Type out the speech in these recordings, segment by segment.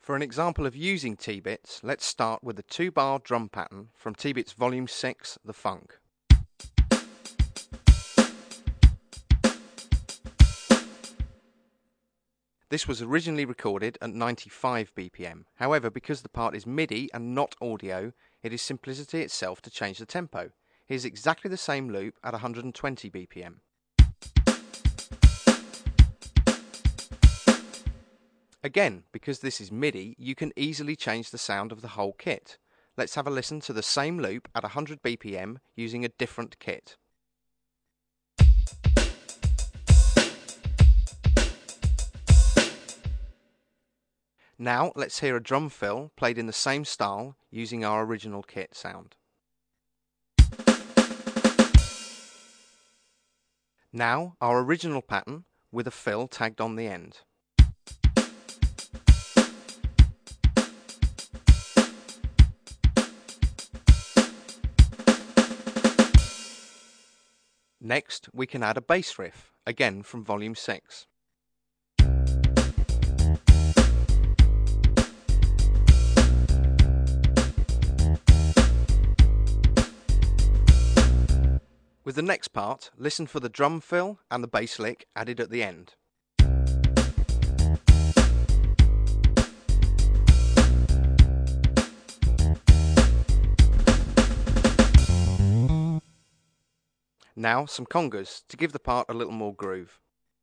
For an example of using T-Bits, let's start with the 2-bar drum pattern from T-Bits Volume 6, The Funk. This was originally recorded at 95 BPM. However, because the part is MIDI and not audio, it is simplicity itself to change the tempo. Here's exactly the same loop at 120 BPM. Again, because this is MIDI, you can easily change the sound of the whole kit. Let's have a listen to the same loop at 100 BPM using a different kit. Now let's hear a drum fill played in the same style using our original kit sound. Now our original pattern with a fill tagged on the end. Next we can add a bass riff, again from Volume 6. With the next part, listen for the drum fill and the bass lick added at the end. Now some congas to give the part a little more groove.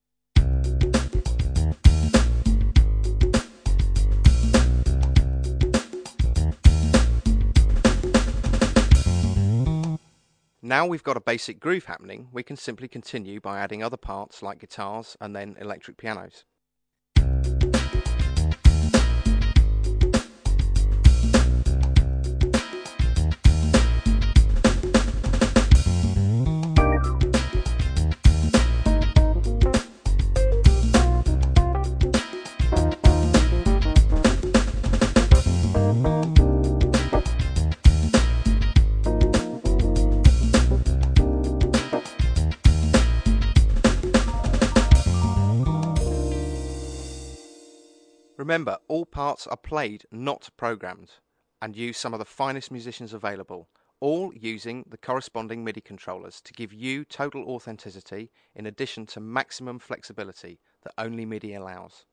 Now we've got a basic groove happening, we can simply continue by adding other parts like guitars and then electric pianos. Remember, all parts are played, not programmed, and use some of the finest musicians available, all using the corresponding MIDI controllers to give you total authenticity in addition to maximum flexibility that only MIDI allows.